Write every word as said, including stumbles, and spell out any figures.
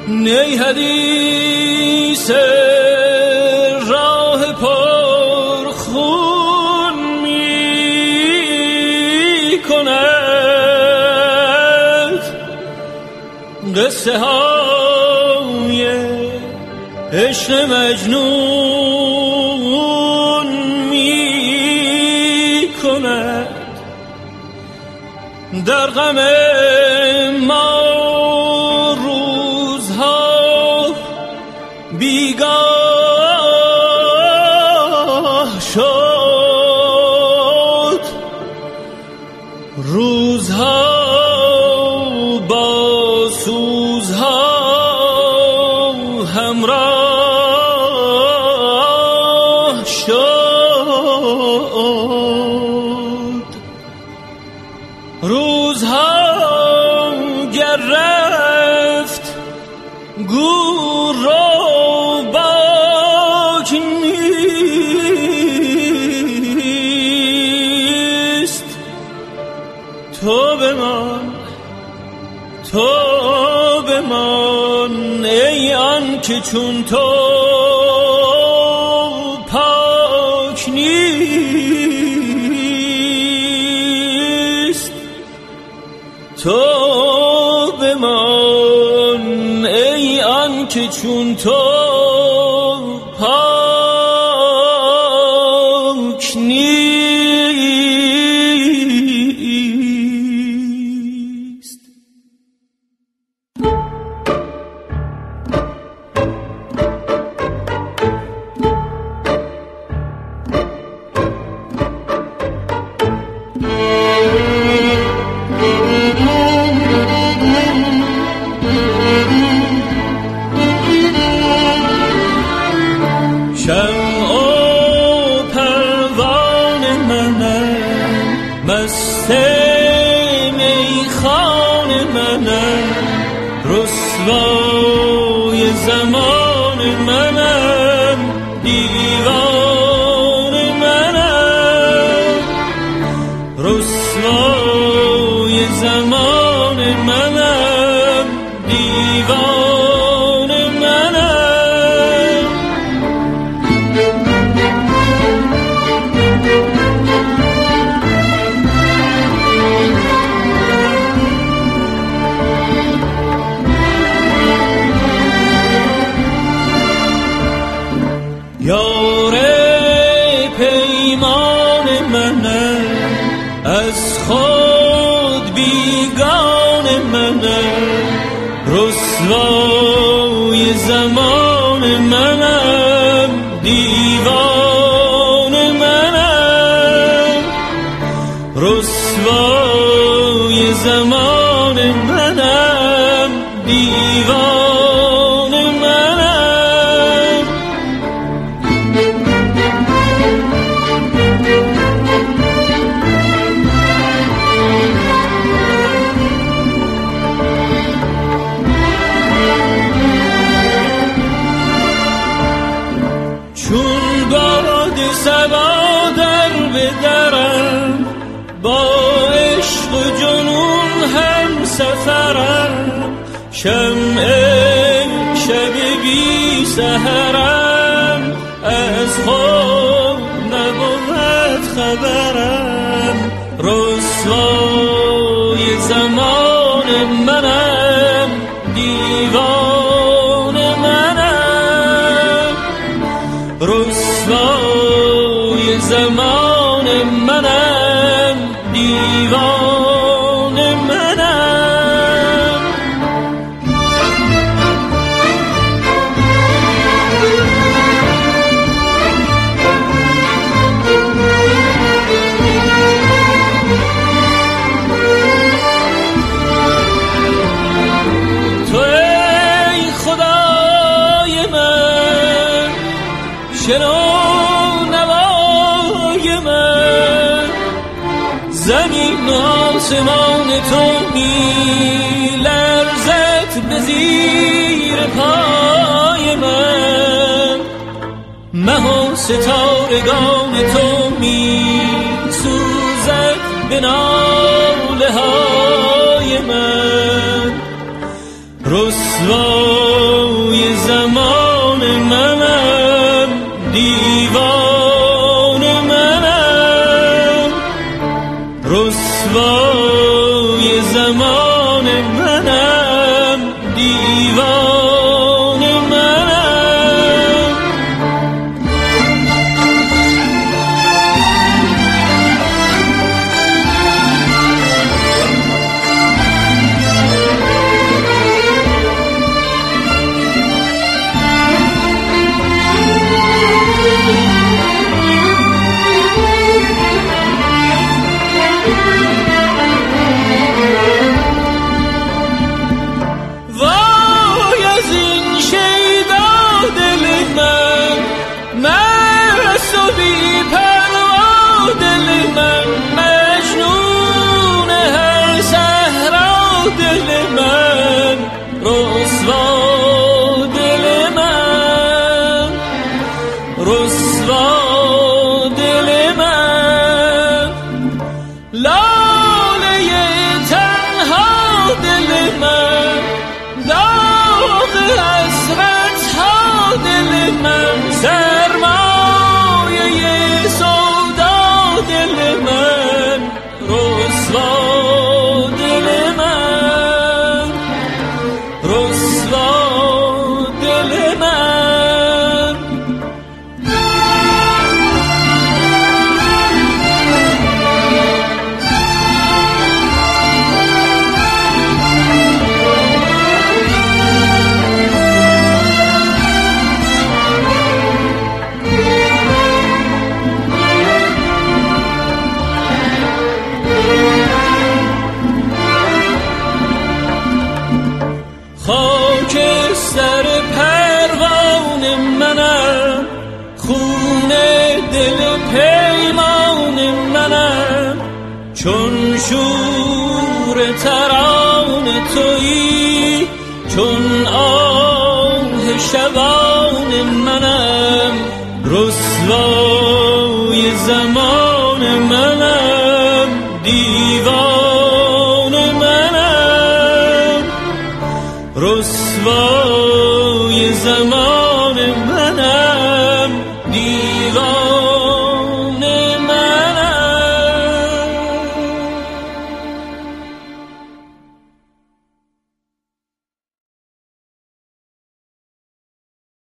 نی حدیث راه پر خون می کند، قصه های عشق مجنون می کند. در غم ما روزها بیگاه شد، روزها با سوزها همراه شد. روزها گر رفت گور رو باک نیست، تو بمان تو بمان ای آن که چون تو پاک نیست، تو بمان ای آن که چون تو پاک نیست. شمع و پروان منم، مست میخوان منم، رسوای زمان منم، دیوان منم، رسوای زمان منم، دیوان منم. یار پیمان منم، از خود بیگان منم، رسوای زمان منم، دیوان منم، رسوای زمان منم، دیوان منم. چون باد صبا در به درم، با عشق و جنون هم سفرم، شمع شب بی سحرم، از خود نبود خبرم، رسوای زمان منم، دیوان منم، رسوای زمان منم، دیوان منم. تو ای خدای من، شنو نوای من، زمین و آسمان تو می لرزد به زیر پای من، مه و ستارگان تو می سوزد به ناله های من، رسوا دیوان منم. خاکستر پروان منم، خون دل پیمان منم، چون شور تران تویی، چون آه شبان منم، رسوای زمان منم، دیوان منم، رسوای زمان